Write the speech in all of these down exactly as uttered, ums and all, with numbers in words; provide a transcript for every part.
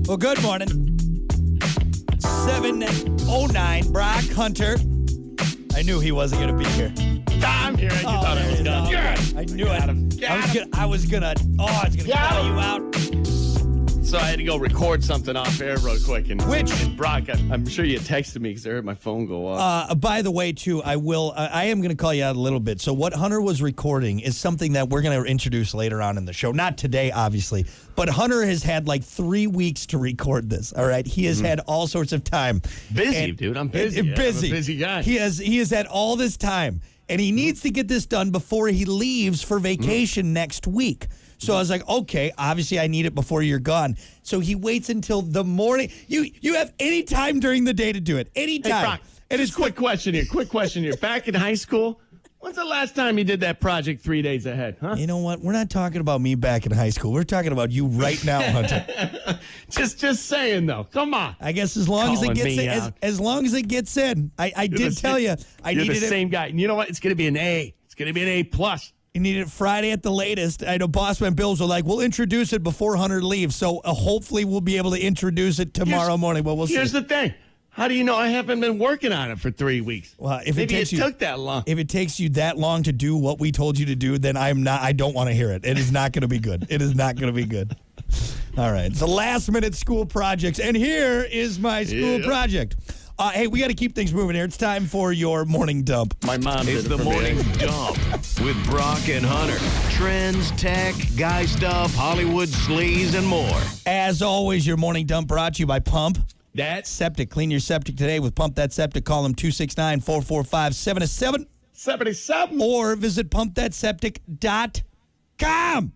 Well, good morning. seven oh nine, Brock Hunter. I knew he wasn't going to be here. I'm here. I Oh, thought I was done. oh, Good. I knew Got it. him. I Got was him. gonna. I was gonna. Oh, I was gonna Got call him. you out. So I had to go record something off air real quick. And, Which? and Brock, I, I'm sure you texted me because I heard my phone go off. Uh, by the way, too, I will. Uh, I am going to call you out a little bit. So, what Hunter was recording is something that we're going to introduce later on in the show. Not today, obviously, but Hunter has had like three weeks to record this. All right, he has had all sorts of time. busy, And- dude. I'm busy. and- I'm busy, a busy guy. He has. He has had all this time, and he needs to get this done before he leaves for vacation next week. So I was like, okay, obviously I need it before you're gone. So he waits until the morning. You you have any time during the day to do it. Any Hey, time. Brock, and just it's quick question here. Quick question here. Back in high school, when's the last time you did that project three days ahead, huh? You know what? We're not talking about me back in high school. We're talking about you right now, Hunter. Just just saying, though. Come on. I guess as long as it Calling gets me in, as, out. as long as it gets in. I, I You're did the tell same- you I You're needed the it. same guy. And you know what? It's going to be an A. It's going to be an A plus. You need it Friday at the latest. I know Bossman Bills are like, we'll introduce it before Hunter leaves. So uh, hopefully we'll be able to introduce it tomorrow Here's- morning. But we'll see. Here's the thing. How do you know I haven't been working on it for three weeks? Well, if it Maybe takes it you- took that long. If it takes you that long to do what we told you to do, then I'm not. I don't want to hear it. It is not going to be good. It is not going to be good. All right. It's the last minute school projects, and here is my school Yeah. project. Uh, hey, we got to keep things moving here. It's time for your morning dump. My mom It's did the it for me. morning dump with Brock and Hunter. Trends, tech, guy stuff, Hollywood sleaze, and more. As always, your morning dump brought to you by Pump That's Septic. Clean your septic today with Pump That Septic. Call them two six nine, four four five, seven seven seventy-seven. or visit pump that septic dot com.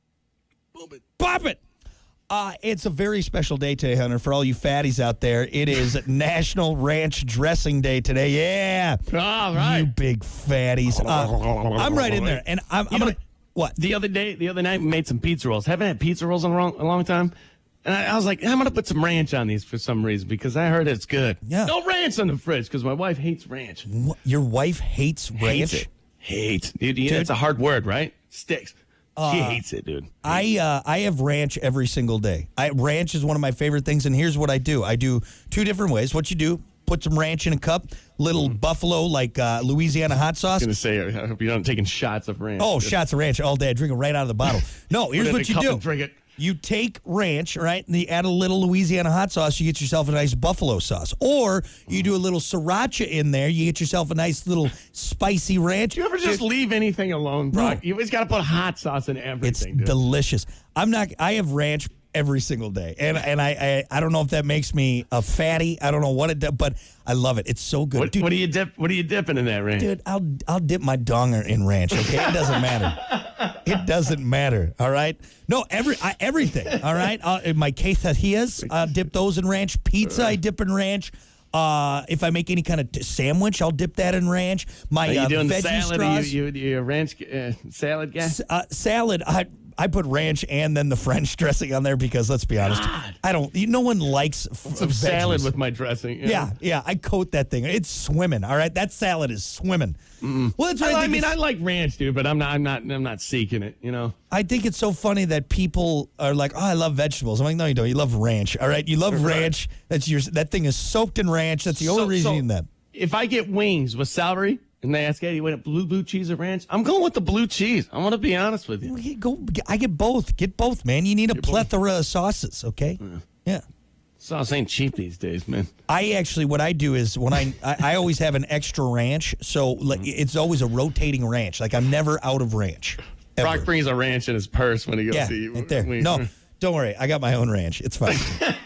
Boom it. Pop it. Uh, it's a very special day today, Hunter, for all you fatties out there. It is National Ranch Dressing Day today. Yeah. All right. You big fatties. Uh, I'm right in there. And I'm, I'm You know, going to. What? The other day, the other night, we made some pizza rolls. Haven't had pizza rolls in a long, a long time. And I, I was like, I'm going to put some ranch on these for some reason because I heard it's good. Yeah. No ranch on the fridge because my wife hates ranch. What? Your wife hates ranch? Hates it. Hates. Dude, you know, Dude. it's a hard word, right? Sticks. she hates it, dude. I uh, I have ranch every single day. I ranch is one of my favorite things, and here's what I do. I do two different ways. What you do, put some ranch in a cup, little buffalo, like uh, Louisiana hot sauce. I was going to say, I hope you're not taking shots of ranch. Oh, Just shots of ranch all day. I drink it right out of the bottle. No, put here's it in what a you cup do. and drink it. You take ranch, right, and you add a little Louisiana hot sauce, you get yourself a nice buffalo sauce. Or you do a little sriracha in there, you get yourself a nice little spicy ranch. Do you ever just leave anything alone, Brock? No. You always got to put hot sauce in It's everything, dude. delicious. I'm not. I have ranch every single day, and and I, I I don't know if that makes me a fatty. I don't know what it does, but I love it. It's so good, What, dude. what do you dip? What are you dipping in that ranch? Dude, I'll I'll dip my donger in ranch. Okay, it doesn't matter. It doesn't matter. All right. No, every I, everything. All right. Uh, my quesadillas, I dip those in ranch. Pizza, I dip in ranch. Uh, if I make any kind of t- sandwich, I'll dip that in ranch. My Are you uh, doing veggie salad? Are straws, you, you, you a ranch uh, salad guy? S- uh, salad. I I put ranch and then the French dressing on there because let's be honest, I don't. You, no one likes f- Some veggies. salad with my dressing. you Yeah, know? yeah. I coat that thing. It's swimming. All right, that salad is swimming. Well, that's what I, I, I think mean, it's- I like ranch, dude, but I'm not. I'm not. I'm not seeking it. You know. I think it's so funny that people are like, "Oh, I love vegetables." I'm like, "No, you don't. You love ranch. All right, you love Right. ranch. That's your. That thing is soaked in ranch. That's the only So- reason so you need that." If I get wings with celery and they ask, "Hey, you want blue blue cheese or ranch?" I'm going with the blue cheese. I want to be honest with you. Well, you go. I get both. Get both, man. You need a plethora of sauces. Okay. Yeah. Sauce ain't cheap these days, man. I actually, what I do is when I, I, I always have an extra ranch, so like, it's always a rotating ranch. Like I'm never out of ranch. Ever. Brock brings a ranch in his purse when he goes Yeah, to eat. right there. wings. No, don't worry. I got my own ranch. It's fine.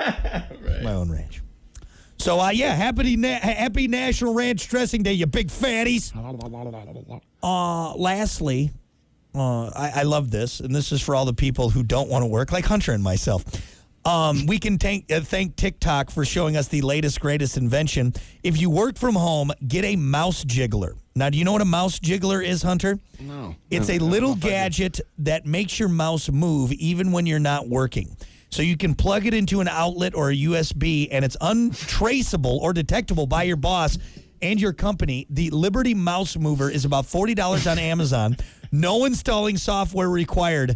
My own ranch. So, uh, yeah, happy na- happy National Ranch Dressing Day, you big fatties. Uh, lastly, uh, I, I love this, and this is for all the people who don't want to work, like Hunter and myself. Um, we can thank, uh, thank TikTok for showing us the latest, greatest invention. If you work from home, get a mouse jiggler. Now, do you know what a mouse jiggler is, Hunter? No. It's No, a I don't little know if I do. gadget that makes your mouse move even when you're not working. So you can plug it into an outlet or a U S B, and it's untraceable or detectable by your boss and your company. The Liberty Mouse Mover is about forty dollars on Amazon. No installing software required.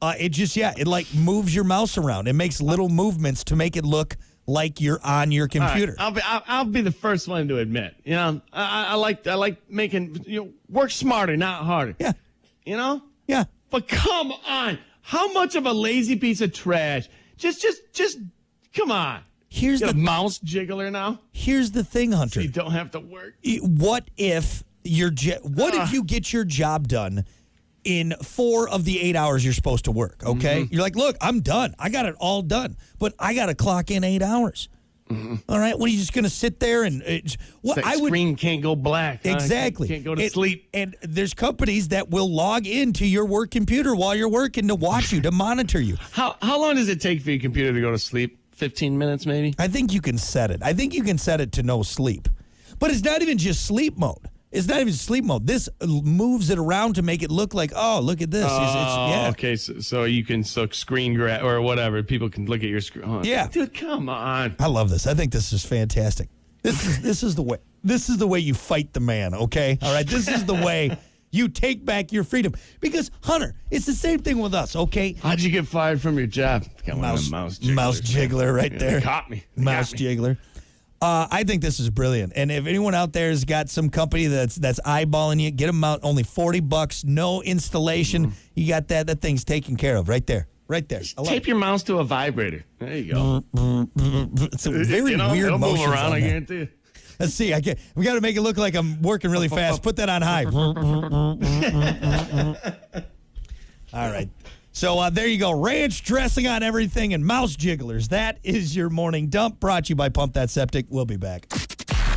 Uh, it just, yeah, it like moves your mouse around. It makes little movements to make it look like you're on your computer. All right, I'll be I'll, I'll be the first one to admit. You know, I, I like I like making you know work smarter, not harder. Yeah. You know. Yeah. But come on, how much of a lazy piece of trash? Just just just come on. Here's Get the a mouse jiggler now. Here's the thing, Hunter. So you don't have to work. What if your je- What Uh. if you get your job done in four of the eight hours you're supposed to work? Okay, Mm-hmm. you're like, look, I'm done. I got it all done, but I got to clock in eight hours. Mm-hmm. All right, what are you just going to sit there and? Uh, what That I would screen can't go black. huh? exactly Can't, can't go to It- sleep. And there's companies that will log into your work computer while you're working to watch you, to monitor you. How how long does it take for your computer to go to sleep? Fifteen minutes, maybe. I think you can set it. I think you can set it to no sleep. But it's not even just sleep mode. It's not even sleep mode. This moves it around to make it look like, oh, look at this. It's, it's, Oh, yeah. okay. So, so you can so screen grab or whatever. People can look at your screen. Oh, Yeah. dude, come on. I love this. I think this is fantastic. This is this is the way. This is the way you fight the man, okay? All right. This is the way you take back your freedom. Because Hunter, it's the same thing with us, okay? How'd you get fired from your job? Got one of Mouse them mouse jigglers. mouse jiggler right Yeah, there. They caught me. They Mouse got me. jiggler. Uh, I think this is brilliant. And if anyone out there has got some company that's that's eyeballing you, get them out. Only forty bucks, no installation. Mm. You got that. That thing's taken care of right there. Right there. I love Tape it. your mouse to a vibrator. There you go. It's a very you know, weird it'll move motions around. on I that. guarantee you. Let's see. I get. We got to make it look like I'm working really fast. Put that on high. All right. So uh, there you go. Ranch dressing on everything and mouse jigglers. That is your morning dump brought to you by Pump That Septic. We'll be back.